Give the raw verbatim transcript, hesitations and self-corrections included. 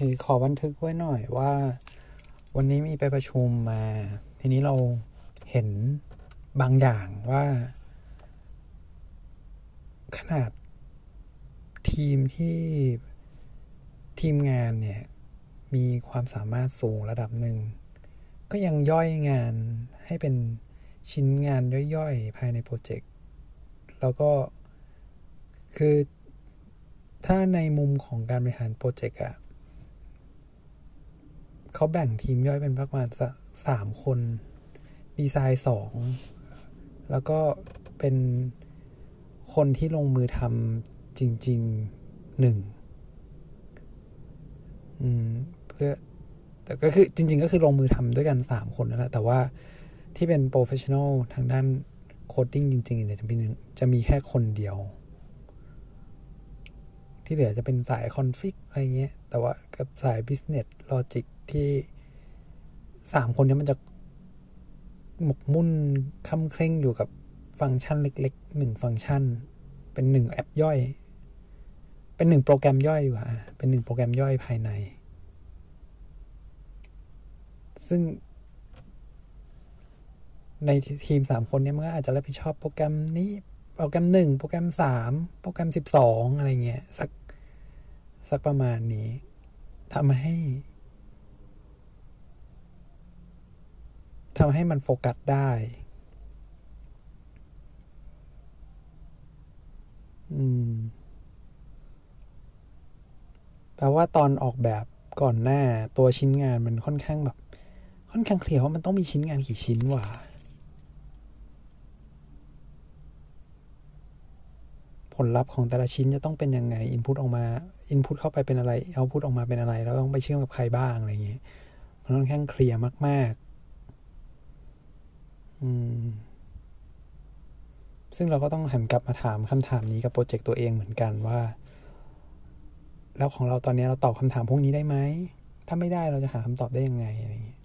ขอบันทึกไว้หน่อยว่าวันนี้มีไปประชุมมาทีนี้เราเห็นบางอย่างว่าขนาดทีมที่ทีมงานเนี่ยมีความสามารถสูงระดับหนึ่งก็ยังย่อยงานให้เป็นชิ้นงานย่อยๆภายในโปรเจกต์แล้วก็คือถ้าในมุมของการบริหารโปรเจกต์อะเขาแบ่งทีมย่อยเป็นประมาณสามคนดีไซน์สองแล้วก็เป็นคนที่ลงมือทำจริงๆหนึ่งอืมเพื่อแต่ก็คือจริงๆก็คือลงมือทำด้วยกันสามคนนั่นแหละแต่ว่าที่เป็นโปรเฟชชั่นอลทางด้านโคดดิ้งจริงๆเนี่ยจะมีจะมีแค่คนเดียวที่เหลือจะเป็นสายคอนฟิกอะไรเงี้ยแต่ว่ากับสายบิสเนสลอจิกที่สามคนนี้มันจะหมกมุ่นคำเคร่งอยู่กับฟังก์ชันเล็กๆหนึ่งฟังก์ชันเป็นหนึ่งแอปย่อยเป็นหนึ่งโปรแกรมย่อยอยู่อ่ะเป็นหนึ่งโปรแกรมย่อยภายในซึ่งในทีมสามคนนี้มันก็อาจจะรับผิดชอบโปรแกรมนี้โปรแกรมหนึ่งโปรแกรมสามโปรแกรมสิบสองอะไรเงี้ยสักสักประมาณนี้ทำให้ทำให้มันโฟกัสได้อืมแปลว่าตอนออกแบบก่อนหน้าตัวชิ้นงานมันค่อนข้างแบบค่อนข้างเคลียร์ว่ามันต้องมีชิ้นงานกี่ชิ้นว่ะผลลัพธ์ของแต่ละชิ้นจะต้องเป็นยังไงอินพุตออกมาอินพุตเข้าไปเป็นอะไรเอาพุตออกมาเป็นอะไรแล้วต้องไปเชื่อมกับใครบ้างอะไรอย่างเงี้ยมันค่อนข้างเคลียร์มากๆอืมซึ่งเราก็ต้องหันกลับมาถามคำถามนี้กับโปรเจกต์ตัวเองเหมือนกันว่าแล้วของเราตอนนี้เราตอบคำถามพวกนี้ได้ไหมถ้าไม่ได้เราจะหาคำตอบได้ยังไงอะไรอย่างเงี้ย